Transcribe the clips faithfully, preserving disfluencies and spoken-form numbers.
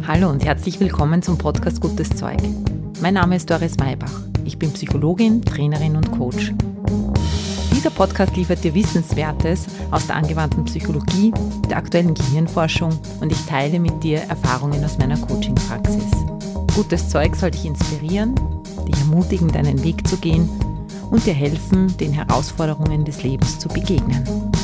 Hallo und herzlich willkommen zum Podcast Gutes Zeug. Mein Name ist Doris Maybach. Ich bin Psychologin, Trainerin und Coach. Dieser Podcast liefert dir Wissenswertes aus der angewandten Psychologie, der aktuellen Gehirnforschung und ich teile mit dir Erfahrungen aus meiner Coaching-Praxis. Gutes Zeug soll dich inspirieren, dich ermutigen, deinen Weg zu gehen und dir helfen, den Herausforderungen des Lebens zu begegnen.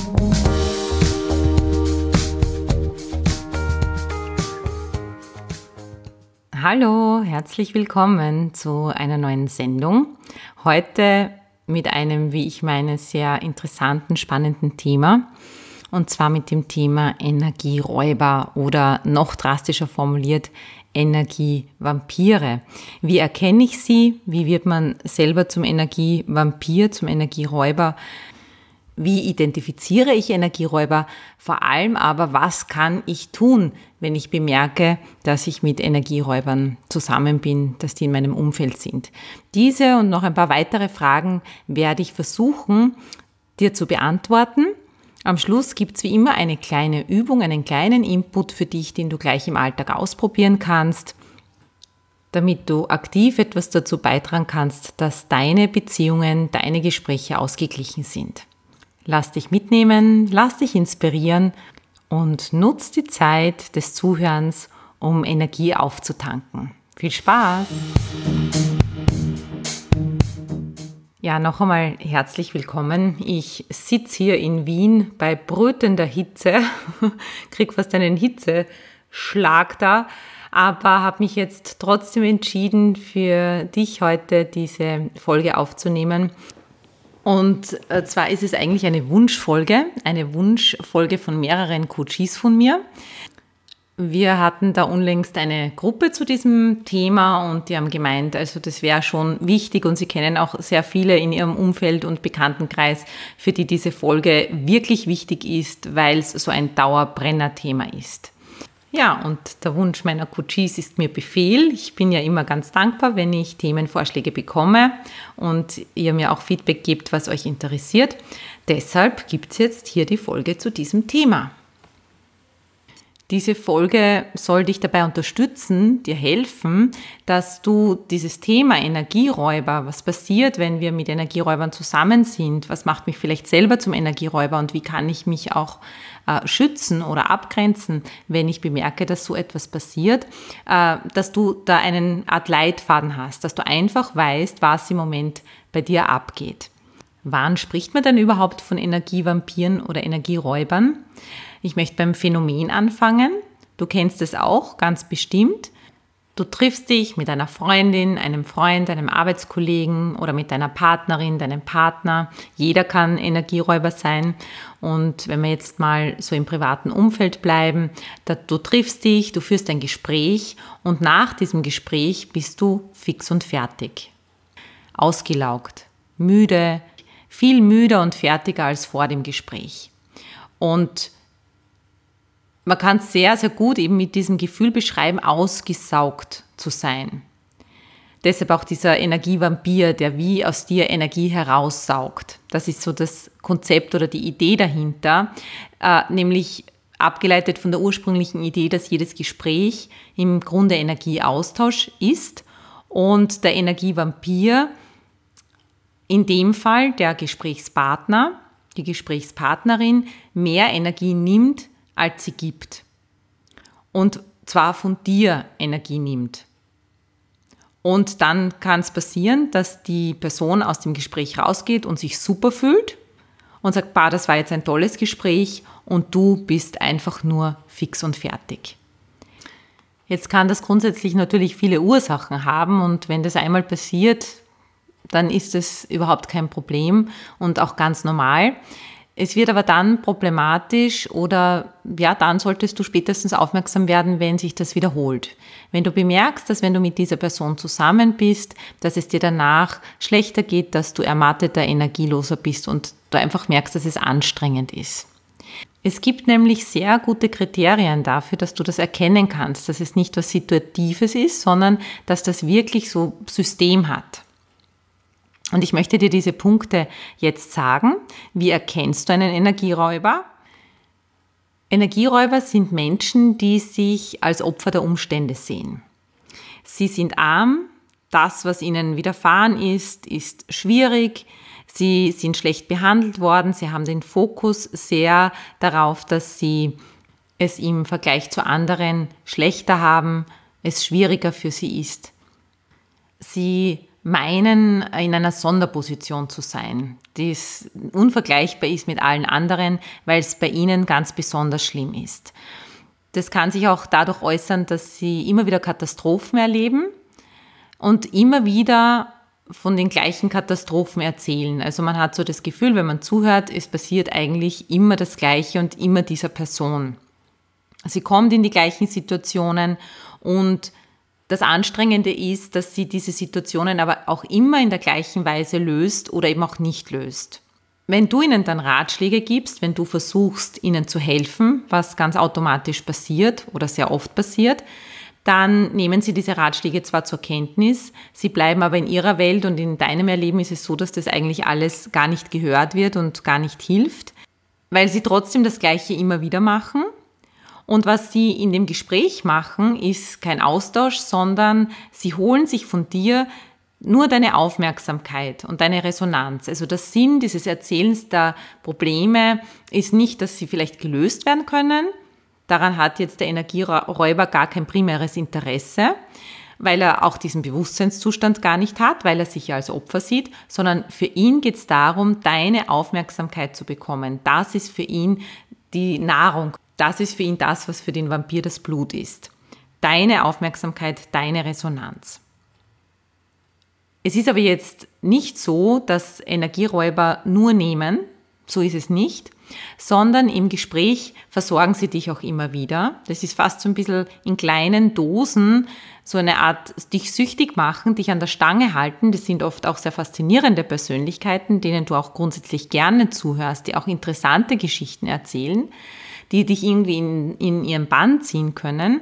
Hallo, herzlich willkommen zu einer neuen Sendung. Heute mit einem, wie ich meine, sehr interessanten, spannenden Thema. Und zwar mit dem Thema Energieräuber oder noch drastischer formuliert Energievampire. Wie erkenne ich sie? Wie wird man selber zum Energievampir, zum Energieräuber? Wie identifiziere ich Energieräuber? Vor allem aber, was kann ich tun, wenn ich bemerke, dass ich mit Energieräubern zusammen bin, dass die in meinem Umfeld sind? Diese und noch ein paar weitere Fragen werde ich versuchen, dir zu beantworten. Am Schluss gibt es wie immer eine kleine Übung, einen kleinen Input für dich, den du gleich im Alltag ausprobieren kannst, damit du aktiv etwas dazu beitragen kannst, dass deine Beziehungen, deine Gespräche ausgeglichen sind. Lass dich mitnehmen, lass dich inspirieren und nutz die Zeit des Zuhörens, um Energie aufzutanken. Viel Spaß! Ja, noch einmal herzlich willkommen. Ich sitze hier in Wien bei brütender Hitze, krieg fast einen Hitzeschlag da, aber habe mich jetzt trotzdem entschieden, für dich heute diese Folge aufzunehmen. Und zwar ist es eigentlich eine Wunschfolge, eine Wunschfolge von mehreren Coaches von mir. Wir hatten da unlängst eine Gruppe zu diesem Thema und die haben gemeint, also das wäre schon wichtig und sie kennen auch sehr viele in ihrem Umfeld und Bekanntenkreis, für die diese Folge wirklich wichtig ist, weil es so ein Dauerbrenner-Thema ist. Ja, und der Wunsch meiner Coaches ist mir Befehl. Ich bin ja immer ganz dankbar, wenn ich Themenvorschläge bekomme und ihr mir auch Feedback gebt, was euch interessiert. Deshalb gibt es jetzt hier die Folge zu diesem Thema. Diese Folge soll dich dabei unterstützen, dir helfen, dass du dieses Thema Energieräuber, was passiert, wenn wir mit Energieräubern zusammen sind, was macht mich vielleicht selber zum Energieräuber und wie kann ich mich auch äh, schützen oder abgrenzen, wenn ich bemerke, dass so etwas passiert, äh, dass du da einen Art Leitfaden hast, dass du einfach weißt, was im Moment bei dir abgeht. Wann spricht man denn überhaupt von Energievampiren oder Energieräubern? Ich möchte beim Phänomen anfangen. Du kennst es auch ganz bestimmt. Du triffst dich mit einer Freundin, einem Freund, einem Arbeitskollegen oder mit deiner Partnerin, deinem Partner. Jeder kann Energieräuber sein. Und wenn wir jetzt mal so im privaten Umfeld bleiben, da, du triffst dich, du führst ein Gespräch und nach diesem Gespräch bist du fix und fertig. Ausgelaugt, müde, viel müder und fertiger als vor dem Gespräch. Und man kann es sehr, sehr gut eben mit diesem Gefühl beschreiben, ausgesaugt zu sein. Deshalb auch dieser Energievampir, der wie aus dir Energie heraussaugt. Das ist so das Konzept oder die Idee dahinter, äh, nämlich abgeleitet von der ursprünglichen Idee, dass jedes Gespräch im Grunde Energieaustausch ist und der Energievampir, in dem Fall der Gesprächspartner, die Gesprächspartnerin, mehr Energie nimmt, als sie gibt. Und zwar von dir Energie nimmt. Und dann kann es passieren, dass die Person aus dem Gespräch rausgeht und sich super fühlt und sagt, bah, das war jetzt ein tolles Gespräch und du bist einfach nur fix und fertig. Jetzt kann das grundsätzlich natürlich viele Ursachen haben und wenn das einmal passiert, dann ist es überhaupt kein Problem und auch ganz normal. Es wird aber dann problematisch oder ja, dann solltest du spätestens aufmerksam werden, wenn sich das wiederholt. Wenn du bemerkst, dass wenn du mit dieser Person zusammen bist, dass es dir danach schlechter geht, dass du ermatteter, energieloser bist und du einfach merkst, dass es anstrengend ist. Es gibt nämlich sehr gute Kriterien dafür, dass du das erkennen kannst, dass es nicht was Situatives ist, sondern dass das wirklich so System hat. Und ich möchte dir diese Punkte jetzt sagen. Wie erkennst du einen Energieräuber? Energieräuber sind Menschen, die sich als Opfer der Umstände sehen. Sie sind arm, das, was ihnen widerfahren ist, ist schwierig, sie sind schlecht behandelt worden, sie haben den Fokus sehr darauf, dass sie es im Vergleich zu anderen schlechter haben, es schwieriger für sie ist. Sie meinen, in einer Sonderposition zu sein, die unvergleichbar ist mit allen anderen, weil es bei ihnen ganz besonders schlimm ist. Das kann sich auch dadurch äußern, dass sie immer wieder Katastrophen erleben und immer wieder von den gleichen Katastrophen erzählen. Also man hat so das Gefühl, wenn man zuhört, es passiert eigentlich immer das Gleiche und immer dieser Person. Sie kommt in die gleichen Situationen und das Anstrengende ist, dass sie diese Situationen aber auch immer in der gleichen Weise löst oder eben auch nicht löst. Wenn du ihnen dann Ratschläge gibst, wenn du versuchst, ihnen zu helfen, was ganz automatisch passiert oder sehr oft passiert, dann nehmen sie diese Ratschläge zwar zur Kenntnis, sie bleiben aber in ihrer Welt und in deinem Erleben ist es so, dass das eigentlich alles gar nicht gehört wird und gar nicht hilft, weil sie trotzdem das Gleiche immer wieder machen. Und was sie in dem Gespräch machen, ist kein Austausch, sondern sie holen sich von dir nur deine Aufmerksamkeit und deine Resonanz. Also der Sinn dieses Erzählens der Probleme ist nicht, dass sie vielleicht gelöst werden können. Daran hat jetzt der Energieräuber gar kein primäres Interesse, weil er auch diesen Bewusstseinszustand gar nicht hat, weil er sich ja als Opfer sieht, sondern für ihn geht es darum, deine Aufmerksamkeit zu bekommen. Das ist für ihn die Nahrung. Das ist für ihn das, was für den Vampir das Blut ist. Deine Aufmerksamkeit, deine Resonanz. Es ist aber jetzt nicht so, dass Energieräuber nur nehmen, so ist es nicht, sondern im Gespräch versorgen sie dich auch immer wieder. Das ist fast so ein bisschen in kleinen Dosen, so eine Art dich süchtig machen, dich an der Stange halten. Das sind oft auch sehr faszinierende Persönlichkeiten, denen du auch grundsätzlich gerne zuhörst, die auch interessante Geschichten erzählen, die dich irgendwie in, in ihren Bann ziehen können.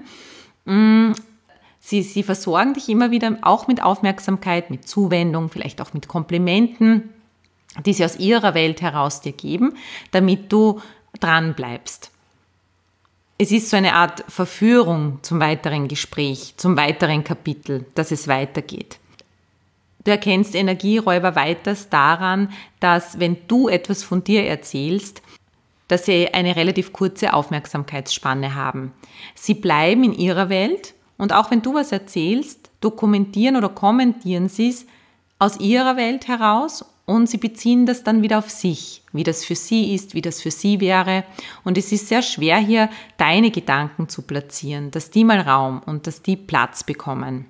Sie, sie versorgen dich immer wieder auch mit Aufmerksamkeit, mit Zuwendung, vielleicht auch mit Komplimenten, die sie aus ihrer Welt heraus dir geben, damit du dran bleibst. Es ist so eine Art Verführung zum weiteren Gespräch, zum weiteren Kapitel, dass es weitergeht. Du erkennst Energieräuber weiters daran, dass wenn du etwas von dir erzählst, dass sie eine relativ kurze Aufmerksamkeitsspanne haben. Sie bleiben in ihrer Welt und auch wenn du was erzählst, dokumentieren oder kommentieren sie es aus ihrer Welt heraus und sie beziehen das dann wieder auf sich, wie das für sie ist, wie das für sie wäre. Und es ist sehr schwer, hier deine Gedanken zu platzieren, dass die mal Raum und dass die Platz bekommen.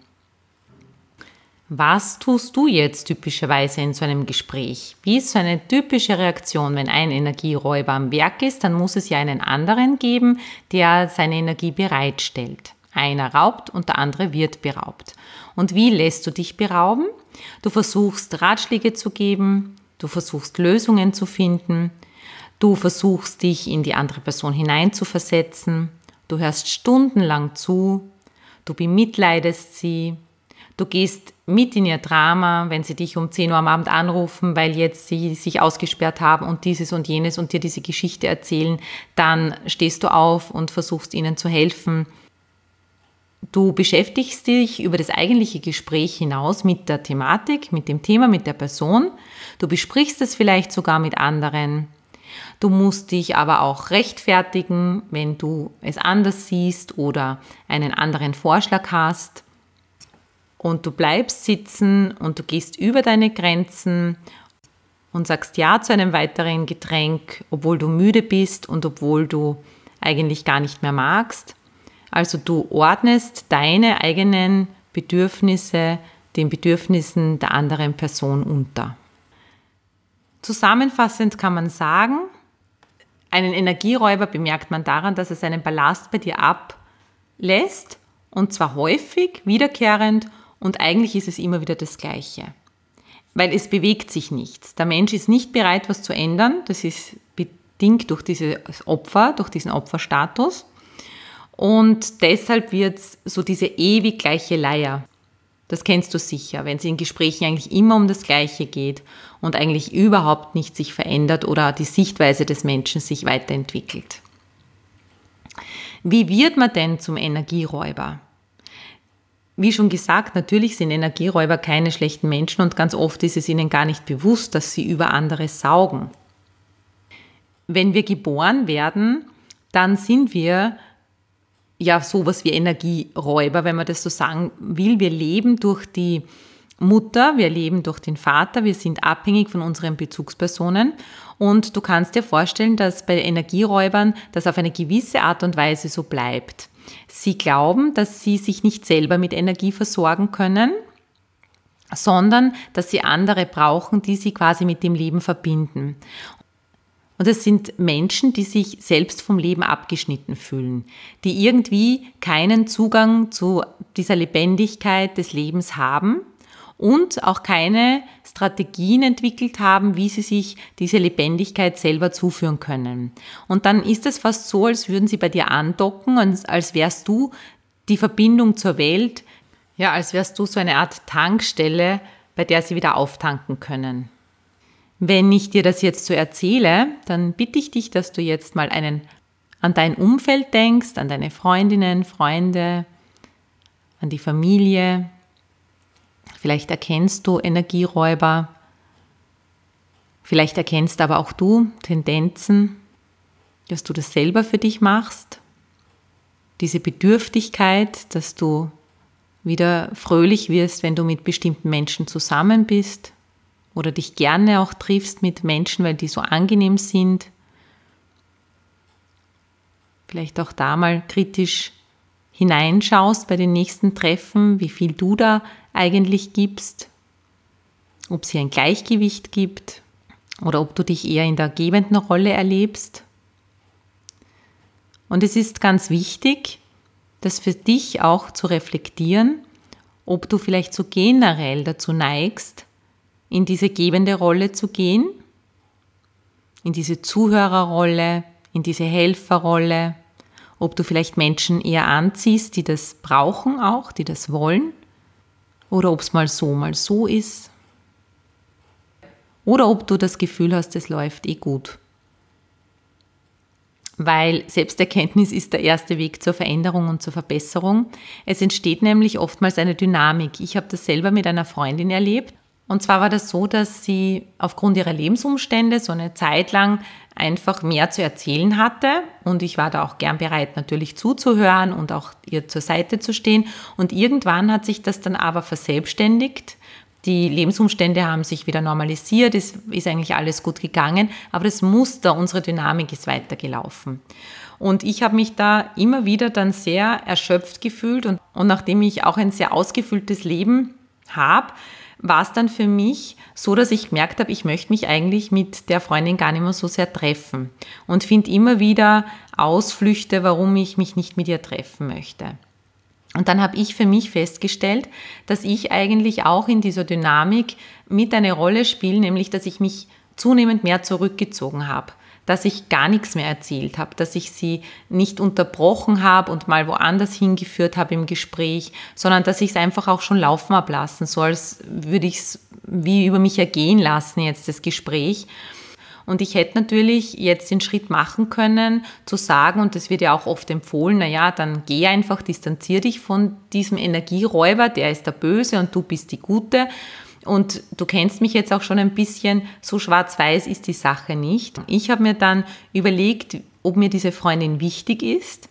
Was tust du jetzt typischerweise in so einem Gespräch? Wie ist so eine typische Reaktion, wenn ein Energieräuber am Werk ist? Dann muss es ja einen anderen geben, der seine Energie bereitstellt. Einer raubt und der andere wird beraubt. Und wie lässt du dich berauben? Du versuchst Ratschläge zu geben, du versuchst Lösungen zu finden, du versuchst dich in die andere Person hineinzuversetzen, du hörst stundenlang zu, du bemitleidest sie, du gehst mit in ihr Drama, wenn sie dich um zehn Uhr am Abend anrufen, weil jetzt sie sich ausgesperrt haben und dieses und jenes und dir diese Geschichte erzählen, dann stehst du auf und versuchst ihnen zu helfen. Du beschäftigst dich über das eigentliche Gespräch hinaus mit der Thematik, mit dem Thema, mit der Person. Du besprichst es vielleicht sogar mit anderen. Du musst dich aber auch rechtfertigen, wenn du es anders siehst oder einen anderen Vorschlag hast. Und du bleibst sitzen und du gehst über deine Grenzen und sagst Ja zu einem weiteren Getränk, obwohl du müde bist und obwohl du eigentlich gar nicht mehr magst. Also du ordnest deine eigenen Bedürfnisse den Bedürfnissen der anderen Person unter. Zusammenfassend kann man sagen, einen Energieräuber bemerkt man daran, dass er seinen Ballast bei dir ablässt und zwar häufig, wiederkehrend und eigentlich ist es immer wieder das Gleiche. Weil es bewegt sich nichts. Der Mensch ist nicht bereit, was zu ändern. Das ist bedingt durch dieses Opfer, durch diesen Opferstatus. Und deshalb wird es so diese ewig gleiche Leier. Das kennst du sicher, wenn es in Gesprächen eigentlich immer um das Gleiche geht und eigentlich überhaupt nicht sich verändert oder die Sichtweise des Menschen sich weiterentwickelt. Wie wird man denn zum Energieräuber? Wie schon gesagt, natürlich sind Energieräuber keine schlechten Menschen und ganz oft ist es ihnen gar nicht bewusst, dass sie über andere saugen. Wenn wir geboren werden, dann sind wir ja sowas wie Energieräuber, wenn man das so sagen will. Wir leben durch die Mutter, wir leben durch den Vater, wir sind abhängig von unseren Bezugspersonen und du kannst dir vorstellen, dass bei Energieräubern das auf eine gewisse Art und Weise so bleibt. Sie glauben, dass sie sich nicht selber mit Energie versorgen können, sondern dass sie andere brauchen, die sie quasi mit dem Leben verbinden. Und es sind Menschen, die sich selbst vom Leben abgeschnitten fühlen, die irgendwie keinen Zugang zu dieser Lebendigkeit des Lebens haben und auch keine Strategien entwickelt haben, wie sie sich diese Lebendigkeit selber zuführen können. Und dann ist es fast so, als würden sie bei dir andocken und als wärst du die Verbindung zur Welt, ja, als wärst du so eine Art Tankstelle, bei der sie wieder auftanken können. Wenn ich dir das jetzt so erzähle, dann bitte ich dich, dass du jetzt mal einen, an dein Umfeld denkst, an deine Freundinnen, Freunde, an die Familie. Vielleicht erkennst du Energieräuber, vielleicht erkennst aber auch du Tendenzen, dass du das selber für dich machst. Diese Bedürftigkeit, dass du wieder fröhlich wirst, wenn du mit bestimmten Menschen zusammen bist oder dich gerne auch triffst mit Menschen, weil die so angenehm sind. Vielleicht auch da mal kritisch hineinschaust bei den nächsten Treffen, wie viel du da eigentlich gibst, ob es hier ein Gleichgewicht gibt oder ob du dich eher in der gebenden Rolle erlebst. Und es ist ganz wichtig, das für dich auch zu reflektieren, ob du vielleicht so generell dazu neigst, in diese gebende Rolle zu gehen, in diese Zuhörerrolle, in diese Helferrolle, ob du vielleicht Menschen eher anziehst, die das brauchen auch, die das wollen, oder ob es mal so, mal so ist, oder ob du das Gefühl hast, es läuft eh gut. Weil Selbsterkenntnis ist der erste Weg zur Veränderung und zur Verbesserung. Es entsteht nämlich oftmals eine Dynamik. Ich habe das selber mit einer Freundin erlebt. Und zwar war das so, dass sie aufgrund ihrer Lebensumstände so eine Zeit lang einfach mehr zu erzählen hatte. Und ich war da auch gern bereit, natürlich zuzuhören und auch ihr zur Seite zu stehen. Und irgendwann hat sich das dann aber verselbstständigt. Die Lebensumstände haben sich wieder normalisiert, es ist eigentlich alles gut gegangen, aber das Muster, unsere Dynamik ist weitergelaufen. Und ich habe mich da immer wieder dann sehr erschöpft gefühlt und, und nachdem ich auch ein sehr ausgefülltes Leben habe, war es dann für mich so, dass ich gemerkt habe, ich möchte mich eigentlich mit der Freundin gar nicht mehr so sehr treffen und finde immer wieder Ausflüchte, warum ich mich nicht mit ihr treffen möchte. Und dann habe ich für mich festgestellt, dass ich eigentlich auch in dieser Dynamik mit eine Rolle spiele, nämlich dass ich mich zunehmend mehr zurückgezogen habe, dass ich gar nichts mehr erzählt habe, dass ich sie nicht unterbrochen habe und mal woanders hingeführt habe im Gespräch, sondern dass ich es einfach auch schon laufen habe lassen, so als würde ich es wie über mich ergehen lassen jetzt das Gespräch. Und ich hätte natürlich jetzt den Schritt machen können, zu sagen, und das wird ja auch oft empfohlen, naja, dann geh einfach, distanzier dich von diesem Energieräuber, der ist der Böse und du bist die Gute. Und du kennst mich jetzt auch schon ein bisschen, so schwarz-weiß ist die Sache nicht. Ich habe mir dann überlegt, ob mir diese Freundin wichtig ist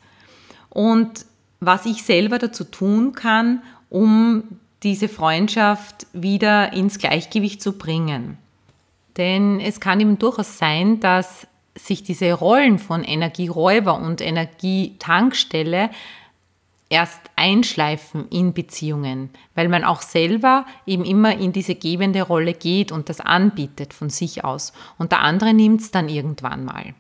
und was ich selber dazu tun kann, um diese Freundschaft wieder ins Gleichgewicht zu bringen. Denn es kann eben durchaus sein, dass sich diese Rollen von Energieräuber und Energietankstelle erst einschleifen in Beziehungen, weil man auch selber eben immer in diese gebende Rolle geht und das anbietet von sich aus. Und der andere nimmt es dann irgendwann mal.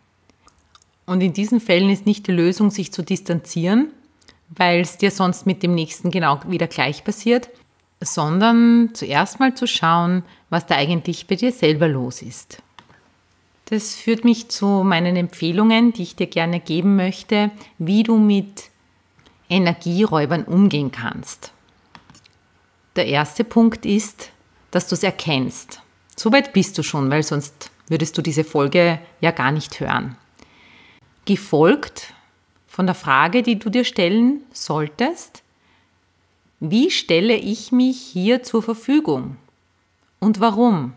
Und in diesen Fällen ist nicht die Lösung, sich zu distanzieren, weil es dir sonst mit dem Nächsten genau wieder gleich passiert, sondern zuerst mal zu schauen, was da eigentlich bei dir selber los ist. Das führt mich zu meinen Empfehlungen, die ich dir gerne geben möchte, wie du mit Energieräubern umgehen kannst. Der erste Punkt ist, dass du es erkennst. Soweit bist du schon, weil sonst würdest du diese Folge ja gar nicht hören. Gefolgt von von der Frage, die du dir stellen solltest: Wie stelle ich mich hier zur Verfügung? Und warum?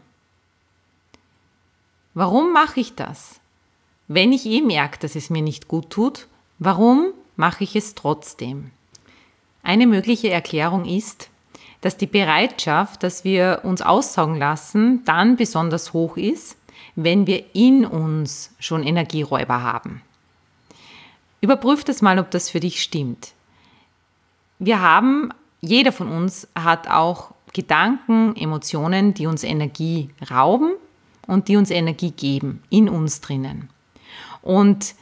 Warum mache ich das? Wenn ich eh merke, dass es mir nicht gut tut, warum mache ich es trotzdem? Eine mögliche Erklärung ist, dass die Bereitschaft, dass wir uns aussaugen lassen, dann besonders hoch ist, wenn wir in uns schon Energieräuber haben. Überprüf das mal, ob das für dich stimmt. Wir haben, jeder von uns hat auch Gedanken, Emotionen, die uns Energie rauben und die uns Energie geben, in uns drinnen. Und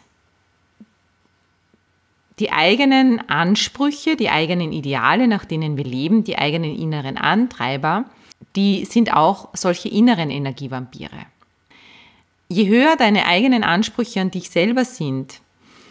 die eigenen Ansprüche, die eigenen Ideale, nach denen wir leben, die eigenen inneren Antreiber, die sind auch solche inneren Energievampire. Je höher deine eigenen Ansprüche an dich selber sind,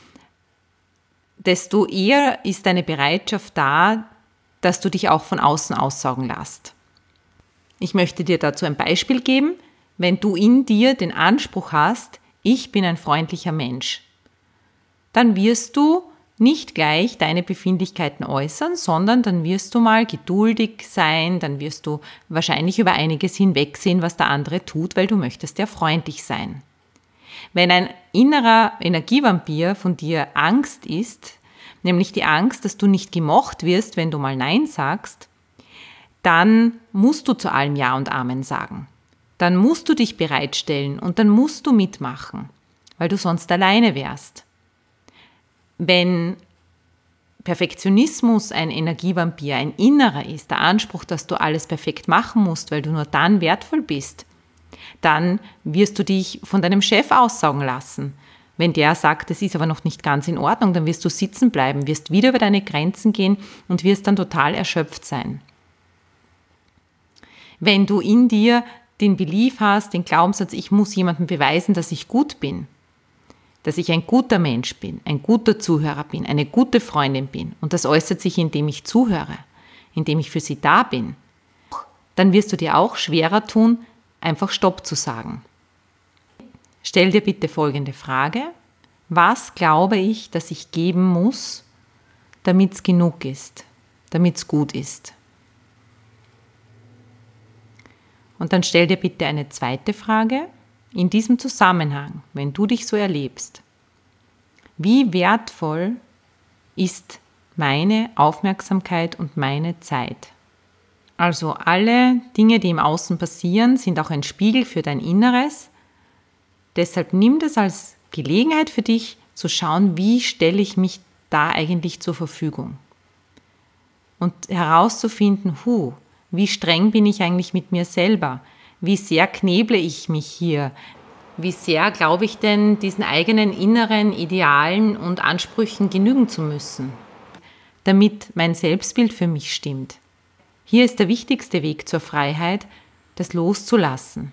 desto eher ist deine Bereitschaft da, dass du dich auch von außen aussaugen lässt. Ich möchte dir dazu ein Beispiel geben. Wenn du in dir den Anspruch hast, ich bin ein freundlicher Mensch, dann wirst du nicht gleich deine Befindlichkeiten äußern, sondern dann wirst du mal geduldig sein, dann wirst du wahrscheinlich über einiges hinwegsehen, was der andere tut, weil du möchtest ja freundlich sein. Wenn ein innerer Energievampir von dir Angst ist, nämlich die Angst, dass du nicht gemocht wirst, wenn du mal Nein sagst, dann musst du zu allem Ja und Amen sagen. Dann musst du dich bereitstellen und dann musst du mitmachen, weil du sonst alleine wärst. Wenn Perfektionismus ein Energievampir, ein innerer ist, der Anspruch, dass du alles perfekt machen musst, weil du nur dann wertvoll bist, dann wirst du dich von deinem Chef aussaugen lassen. Wenn der sagt, das ist aber noch nicht ganz in Ordnung, dann wirst du sitzen bleiben, wirst wieder über deine Grenzen gehen und wirst dann total erschöpft sein. Wenn du in dir den Belief hast, den Glaubenssatz, ich muss jemandem beweisen, dass ich gut bin, dass ich ein guter Mensch bin, ein guter Zuhörer bin, eine gute Freundin bin und das äußert sich, indem ich zuhöre, indem ich für sie da bin, dann wirst du dir auch schwerer tun, einfach Stopp zu sagen. Stell dir bitte folgende Frage: Was glaube ich, dass ich geben muss, damit es genug ist, damit es gut ist? Und dann stell dir bitte eine zweite Frage. In diesem Zusammenhang, wenn du dich so erlebst, wie wertvoll ist meine Aufmerksamkeit und meine Zeit? Also alle Dinge, die im Außen passieren, sind auch ein Spiegel für dein Inneres. Deshalb nimm das als Gelegenheit für dich, zu schauen, wie stelle ich mich da eigentlich zur Verfügung? Und herauszufinden, hu, wie streng bin ich eigentlich mit mir selber? Wie sehr kneble ich mich hier? Wie sehr glaube ich denn, diesen eigenen inneren Idealen und Ansprüchen genügen zu müssen, damit mein Selbstbild für mich stimmt? Hier ist der wichtigste Weg zur Freiheit, das loszulassen.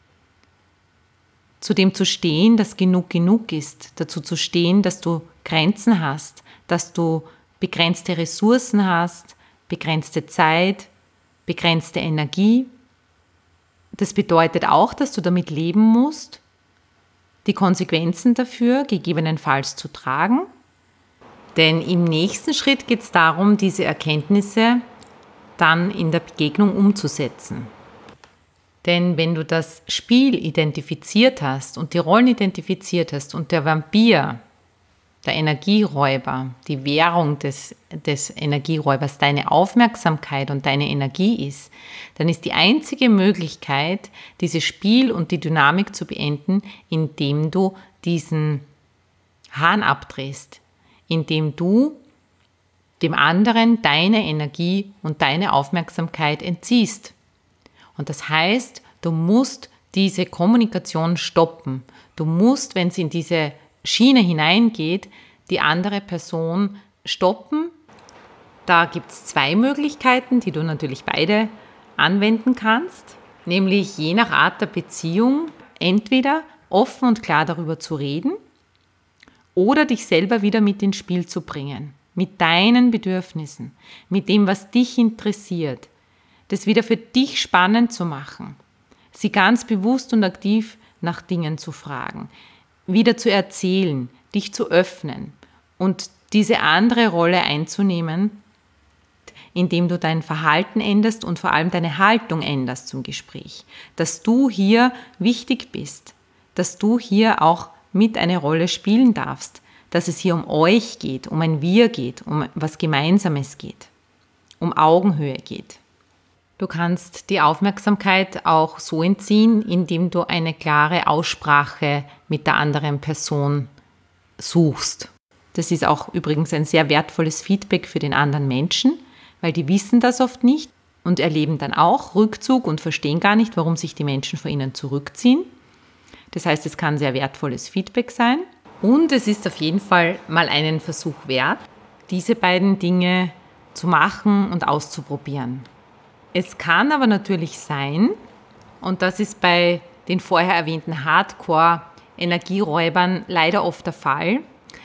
Zu dem zu stehen, dass genug genug ist, dazu zu stehen, dass du Grenzen hast, dass du begrenzte Ressourcen hast, begrenzte Zeit, begrenzte Energie. Das bedeutet auch, dass du damit leben musst, die Konsequenzen dafür gegebenenfalls zu tragen. Denn im nächsten Schritt geht es darum, diese Erkenntnisse dann in der Begegnung umzusetzen. Denn wenn du das Spiel identifiziert hast und die Rollen identifiziert hast und der Vampir, der Energieräuber, die Währung des, des Energieräubers deine Aufmerksamkeit und deine Energie ist, dann ist die einzige Möglichkeit, dieses Spiel und die Dynamik zu beenden, indem du diesen Hahn abdrehst, indem du dem anderen deine Energie und deine Aufmerksamkeit entziehst. Und das heißt, du musst diese Kommunikation stoppen. Du musst, wenn es in diese Schiene hineingeht, die andere Person stoppen. Da gibt es zwei Möglichkeiten, die du natürlich beide anwenden kannst, nämlich je nach Art der Beziehung entweder offen und klar darüber zu reden oder dich selber wieder mit ins Spiel zu bringen, mit deinen Bedürfnissen, mit dem, was dich interessiert, das wieder für dich spannend zu machen, sie ganz bewusst und aktiv nach Dingen zu fragen, wieder zu erzählen, dich zu öffnen und diese andere Rolle einzunehmen, indem du dein Verhalten änderst und vor allem deine Haltung änderst zum Gespräch. Dass du hier wichtig bist, dass du hier auch mit eine Rolle spielen darfst, dass es hier um euch geht, um ein Wir geht, um was Gemeinsames geht, um Augenhöhe geht. Du kannst die Aufmerksamkeit auch so entziehen, indem du eine klare Aussprache mit der anderen Person suchst. Das ist auch übrigens ein sehr wertvolles Feedback für den anderen Menschen, weil die wissen das oft nicht und erleben dann auch Rückzug und verstehen gar nicht, warum sich die Menschen vor ihnen zurückziehen. Das heißt, es kann sehr wertvolles Feedback sein und es ist auf jeden Fall mal einen Versuch wert, diese beiden Dinge zu machen und auszuprobieren. Es kann aber natürlich sein, und das ist bei den vorher erwähnten Hardcore-Energieräubern leider oft der Fall,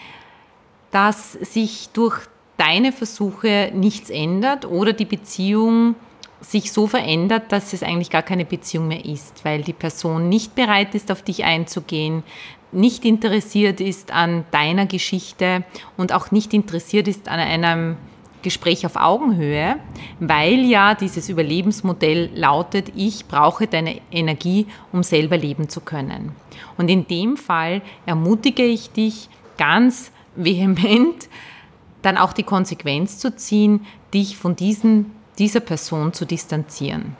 dass sich durch deine Versuche nichts ändert oder die Beziehung sich so verändert, dass es eigentlich gar keine Beziehung mehr ist, weil die Person nicht bereit ist, auf dich einzugehen, nicht interessiert ist an deiner Geschichte und auch nicht interessiert ist an einem Gespräch auf Augenhöhe, weil ja dieses Überlebensmodell lautet, ich brauche deine Energie, um selber leben zu können. Und in dem Fall ermutige ich dich ganz vehement, dann auch die Konsequenz zu ziehen, dich von diesen, dieser Person zu distanzieren.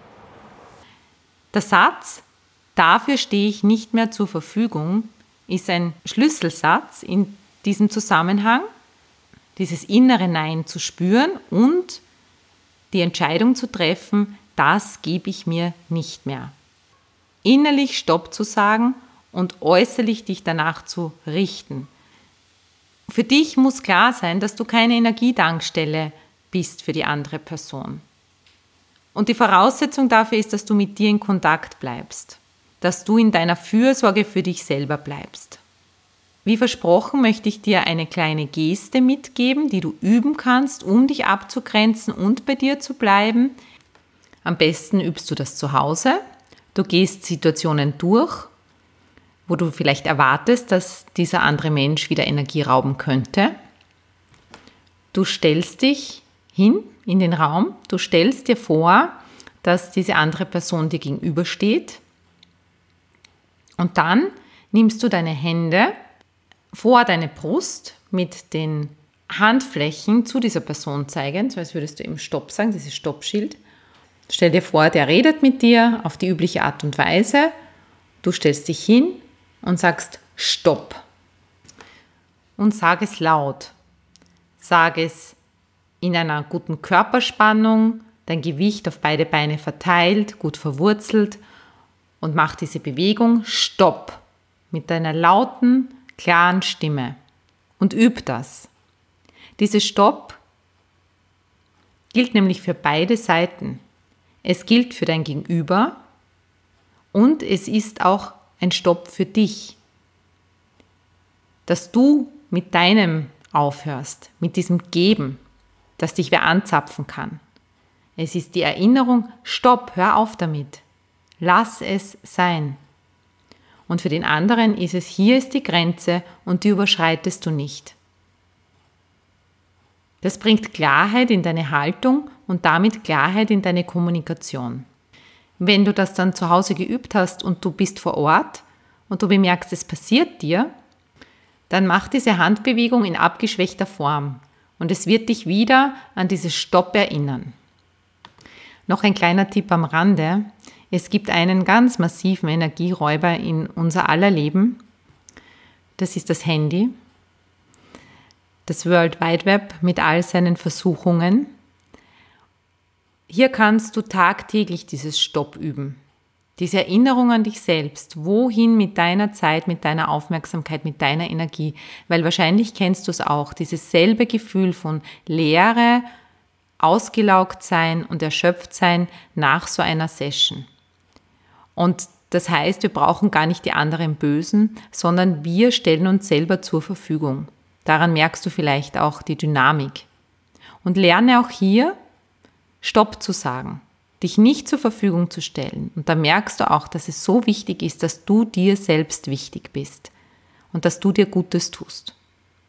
Der Satz, dafür stehe ich nicht mehr zur Verfügung, ist ein Schlüsselsatz in diesem Zusammenhang, dieses innere Nein zu spüren und die Entscheidung zu treffen, das gebe ich mir nicht mehr. Innerlich Stopp zu sagen und äußerlich dich danach zu richten. Für dich muss klar sein, dass du keine Energietankstelle bist für die andere Person. Und die Voraussetzung dafür ist, dass du mit dir in Kontakt bleibst, dass du in deiner Fürsorge für dich selber bleibst. Wie versprochen möchte ich dir eine kleine Geste mitgeben, die du üben kannst, um dich abzugrenzen und bei dir zu bleiben. Am besten übst du das zu Hause. Du gehst Situationen durch, wo du vielleicht erwartest, dass dieser andere Mensch wieder Energie rauben könnte. Du stellst dich hin in den Raum, du stellst dir vor, dass diese andere Person dir gegenübersteht und dann nimmst du deine Hände vor deine Brust mit den Handflächen zu dieser Person zeigen, so als würdest du ihm Stopp sagen, dieses Stoppschild. Stell dir vor, der redet mit dir auf die übliche Art und Weise. Du stellst dich hin und sagst Stopp. Und sag es laut. Sag es in einer guten Körperspannung, dein Gewicht auf beide Beine verteilt, gut verwurzelt und mach diese Bewegung Stopp mit deiner lauten, klaren Stimme und üb das. Dieses Stopp gilt nämlich für beide Seiten. Es gilt für dein Gegenüber und es ist auch ein Stopp für dich, dass du mit deinem aufhörst, mit diesem Geben, dass dich wer anzapfen kann. Es ist die Erinnerung, Stopp, hör auf damit, lass es sein. Und für den anderen ist es, hier ist die Grenze und die überschreitest du nicht. Das bringt Klarheit in deine Haltung und damit Klarheit in deine Kommunikation. Wenn du das dann zu Hause geübt hast und du bist vor Ort und du bemerkst, es passiert dir, dann mach diese Handbewegung in abgeschwächter Form und es wird dich wieder an dieses Stopp erinnern. Noch ein kleiner Tipp am Rande. Es gibt einen ganz massiven Energieräuber in unser aller Leben. Das ist das Handy, das World Wide Web mit all seinen Versuchungen. Hier kannst du tagtäglich dieses Stopp üben. Diese Erinnerung an dich selbst. Wohin mit deiner Zeit, mit deiner Aufmerksamkeit, mit deiner Energie? Weil wahrscheinlich kennst du es auch, dieses selbe Gefühl von Leere, ausgelaugt sein und erschöpft sein nach so einer Session. Und das heißt, wir brauchen gar nicht die anderen Bösen, sondern wir stellen uns selber zur Verfügung. Daran merkst du vielleicht auch die Dynamik. Und lerne auch hier, Stopp zu sagen, dich nicht zur Verfügung zu stellen. Und da merkst du auch, dass es so wichtig ist, dass du dir selbst wichtig bist und dass du dir Gutes tust.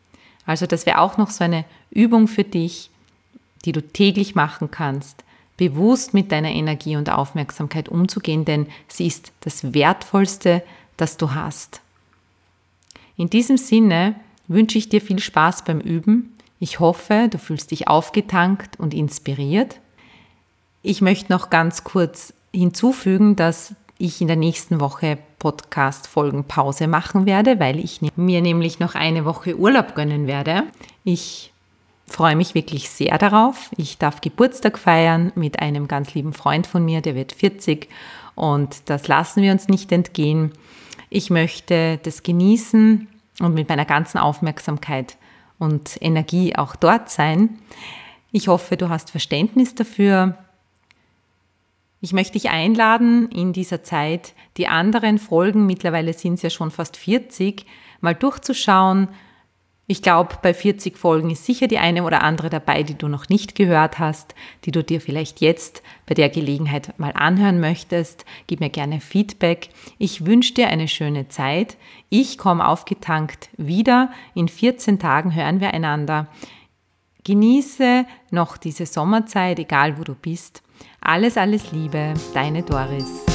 Also das wäre auch noch so eine Übung für dich, die du täglich machen kannst, bewusst mit deiner Energie und Aufmerksamkeit umzugehen, denn sie ist das Wertvollste, das du hast. In diesem Sinne wünsche ich dir viel Spaß beim Üben. Ich hoffe, du fühlst dich aufgetankt und inspiriert. Ich möchte noch ganz kurz hinzufügen, dass ich in der nächsten Woche Podcast-Folgen Pause machen werde, weil ich mir nämlich noch eine Woche Urlaub gönnen werde. Ich freue mich wirklich sehr darauf. Ich darf Geburtstag feiern mit einem ganz lieben Freund von mir, der wird vierzig und das lassen wir uns nicht entgehen. Ich möchte das genießen und mit meiner ganzen Aufmerksamkeit und Energie auch dort sein. Ich hoffe, du hast Verständnis dafür. Ich möchte dich einladen, in dieser Zeit die anderen Folgen, mittlerweile sind es ja schon fast vierzig, mal durchzuschauen. Ich glaube, bei vierzig Folgen ist sicher die eine oder andere dabei, die du noch nicht gehört hast, die du dir vielleicht jetzt bei der Gelegenheit mal anhören möchtest. Gib mir gerne Feedback. Ich wünsche dir eine schöne Zeit. Ich komme aufgetankt wieder. In vierzehn Tagen hören wir einander. Genieße noch diese Sommerzeit, egal wo du bist. Alles, alles Liebe, deine Doris.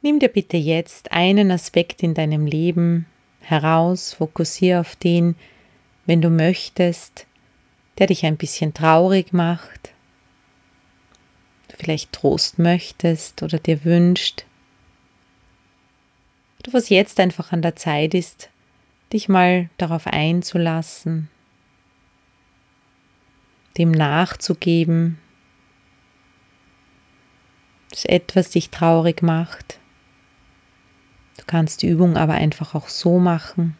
Nimm dir bitte jetzt einen Aspekt in deinem Leben heraus, fokussiere auf den, wenn du möchtest, der dich ein bisschen traurig macht, du vielleicht Trost möchtest oder dir wünscht, oder was jetzt einfach an der Zeit ist, dich mal darauf einzulassen, dem nachzugeben, dass etwas dich traurig macht. Du kannst die Übung aber einfach auch so machen.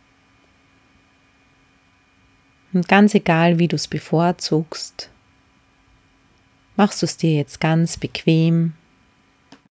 Und ganz egal, wie du es bevorzugst, machst du es dir jetzt ganz bequem.